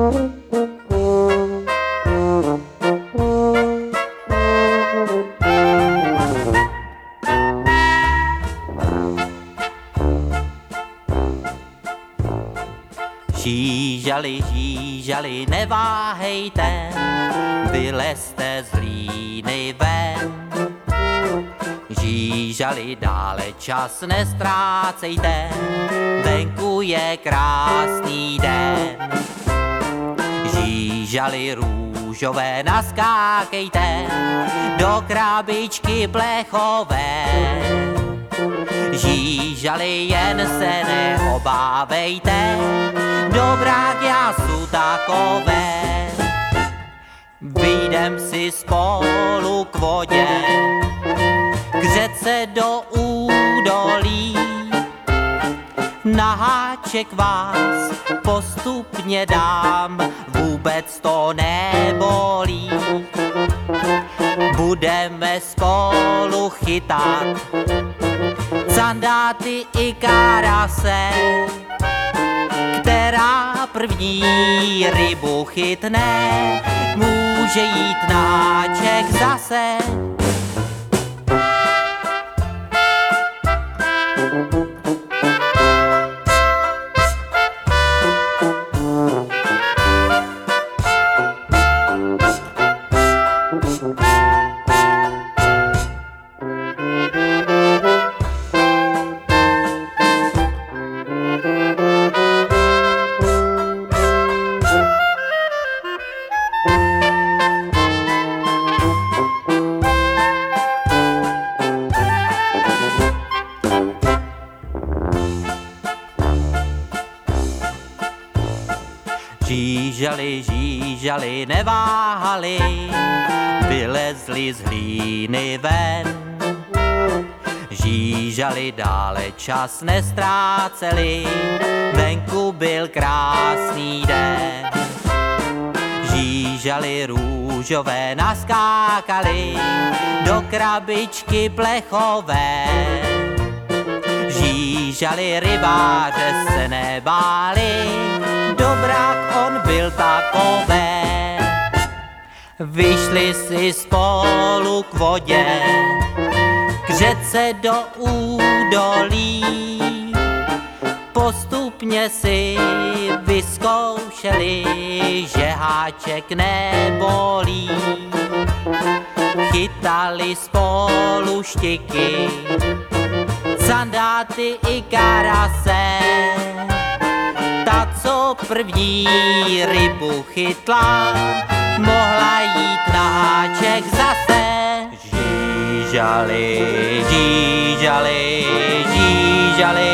Žížali, žížali, neváhejte, vylezte z hlíny ven. Žížali, dále čas nestrácejte, venku je krásný den. Žížali růžové, naskákejte do krabičky plechové. Žížali, jen se neobávejte, dobrák já jsou takové. Vyjdem si spolu k vodě, k řece do údolí. Na háček vás postupně dám, vůbec to nebolí. Budeme spolu chytat sandáty i karase, která první rybu chytne, může jít na háček zase. Žížali, žížali, neváhali, vylezli z hlíny ven. Žížali, dále čas nestráceli, venku byl krásný den. Žížali, růžové, naskákali do krabičky plechové. Žížali, rybáře se nebáli, dobrák on byl takové. Vyšli si spolu k vodě, k řece do údolí. Postupně si vyzkoušeli, že háček nebolí. Chytali spolu štiky, sandáty i karase. Ta, co první rybu chytla, mohla jít na háček zase. Žížali, žížali, žížali,